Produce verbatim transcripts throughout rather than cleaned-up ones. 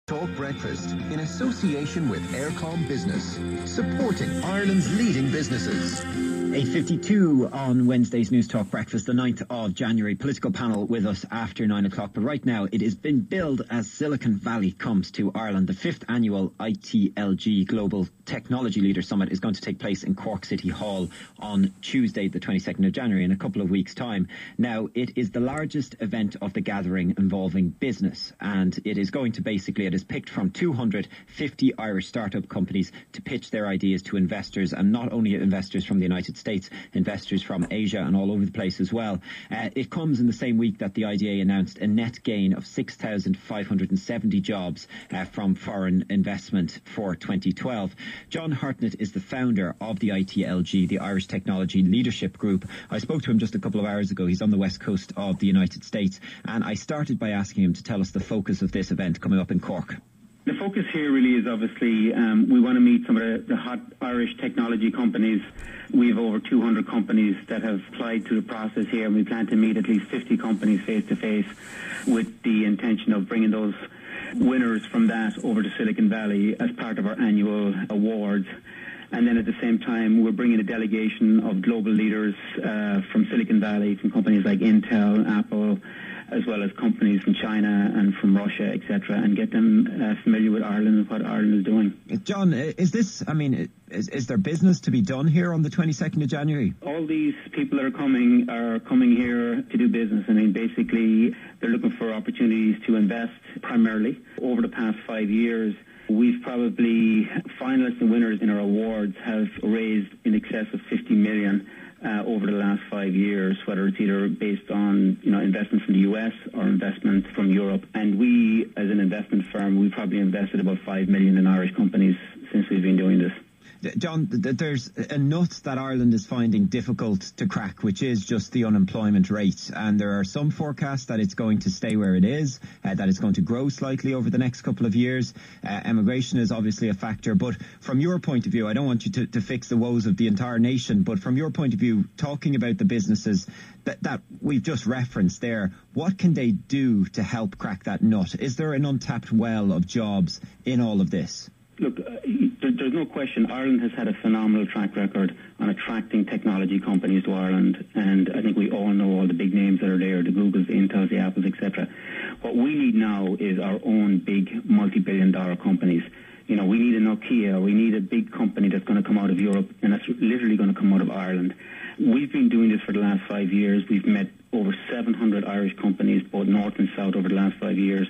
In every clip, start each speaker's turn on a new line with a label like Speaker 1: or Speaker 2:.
Speaker 1: Talk Breakfast in association with Aircom Business, supporting Ireland's leading businesses.
Speaker 2: eight fifty-two on Wednesday's News Talk Breakfast, the ninth of January. Political panel with us after nine o'clock. But right now, it has been billed as Silicon Valley comes to Ireland. The fifth annual I T L G Global Technology Leader Summit is going to take place in Cork City Hall on Tuesday, the twenty-second of January, in a couple of weeks' time. Now, it is the largest event of the gathering involving business, and it is going to basically, it is picked from two hundred fifty Irish startup companies to pitch their ideas to investors, and not only investors from the United States, investors from Asia and all over the place as well. Uh, it comes in the same week that the I D A announced a net gain of six thousand five hundred seventy jobs uh, from foreign investment for twenty twelve. John Hartnett is the founder of the I T L G, the Irish Technology Leadership Group. I spoke to him just a couple of hours ago. He's on the west coast of the United States, and I started by asking him to tell us the focus of this event coming up in Cork.
Speaker 3: The focus here really is obviously um, we want to meet some of the, the hot Irish technology companies. We have over two hundred companies that have applied to the process here, and we plan to meet at least fifty companies face-to-face with the intention of bringing those winners from that over to Silicon Valley as part of our annual awards. And then at the same time, we're bringing a delegation of global leaders uh, from Silicon Valley, from companies like Intel, Apple, as well as companies from China and from Russia, et cetera, and get them uh, familiar with Ireland and what Ireland is doing.
Speaker 2: John, is this, I mean, is, is there business to be done here on the twenty-second of January?
Speaker 3: All these people that are coming are coming here to do business. I mean, basically, they're looking for opportunities to invest primarily. Over the past five years, we've probably, finalists and winners in our awards have raised in excess of fifty million Uh, over the last five years, whether it's either based on, you know, investment from the U S or investment from Europe. And we, as an investment firm, we probably invested about five million in Irish companies since we've been doing this.
Speaker 2: John, there's a nut that Ireland is finding difficult to crack, which is just the unemployment rate. And there are some forecasts that it's going to stay where it is, uh, that it's going to grow slightly over the next couple of years. Uh, immigration is obviously a factor. But from your point of view, I don't want you to, to fix the woes of the entire nation, but from your point of view, talking about the businesses that, that we've just referenced there, what can they do to help crack that nut? Is there an untapped well of jobs in all of this?
Speaker 3: Look, uh, there, there's no question Ireland has had a phenomenal track record on attracting technology companies to Ireland, and I think we all know all the big names that are there, the Googles, the Intels, the Apples, et cetera. What we need now is our own big multi-billion dollar companies. You know, we need a Nokia, we need a big company that's going to come out of Europe, and that's literally going to come out of Ireland. We've been doing this for the last five years. We've met over seven hundred Irish companies, both north and south, over the last five years.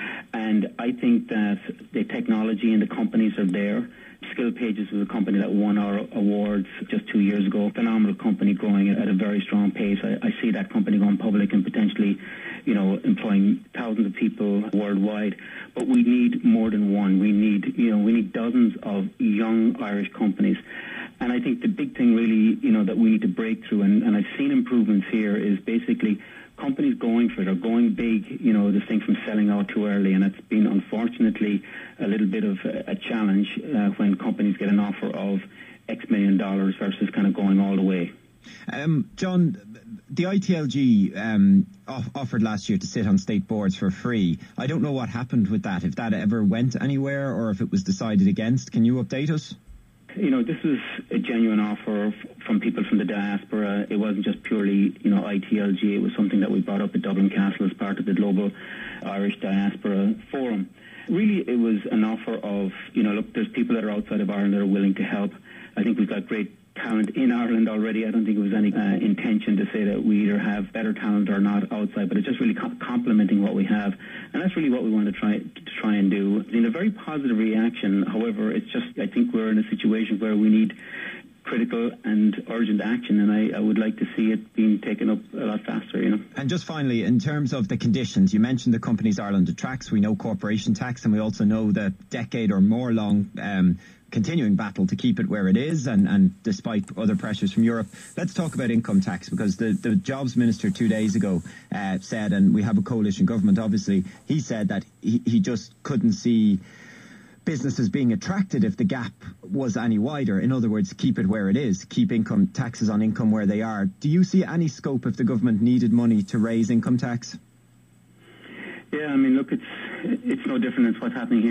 Speaker 3: And I think that the technology and the companies are there. Skill Pages was a company that won our awards just two years ago. Phenomenal company growing at a very strong pace. I, I see that company going public and potentially, you know, employing thousands of people worldwide. But we need more than one. We need, you know, we need dozens of young Irish companies. And I think the big thing really, you know, that we need to break through, and, and I've seen improvements here, is basically companies going for it or going big, you know, this thing from selling out too early. And it's been, unfortunately, a little bit of a, a challenge uh, when companies get an offer of X million dollars versus kind of going all the way.
Speaker 2: Um, John, the I T L G um, off- offered last year to sit on state boards for free. I don't know what happened with that, if that ever went anywhere or if it was decided against. Can you update us?
Speaker 3: You know, this was a genuine offer f- from people from the diaspora. It wasn't just purely, you know, I T L G. It was something that we brought up at Dublin Castle as part of the Global Irish Diaspora Forum. Really, it was an offer of, you know, look, there's people that are outside of Ireland that are willing to help. I think we've got great talent in Ireland already. I don't think it was any uh, intention to say that we either have better talent or not outside, but it's just really co- complementing what we have. And that's really what we want to try to try and do. In a very positive reaction, however, it's just, I think we're in a situation where we need critical and urgent action, and I, I would like to see it being taken up a lot faster, you know.
Speaker 2: And just finally, in terms of the conditions, you mentioned the companies Ireland attracts. We know corporation tax, and we also know the decade or more long um, continuing battle to keep it where it is, and, and despite other pressures from Europe. Let's talk about income tax, because the, the jobs minister two days ago uh, said, and we have a coalition government obviously, he said that he, he just couldn't see businesses being attracted if the gap was any wider. In other words, keep it where it is, keep income taxes on income where they are. Do you see any scope, if the government needed money, to raise income tax?
Speaker 3: Yeah, I mean, look, it's it's no different than what's happening here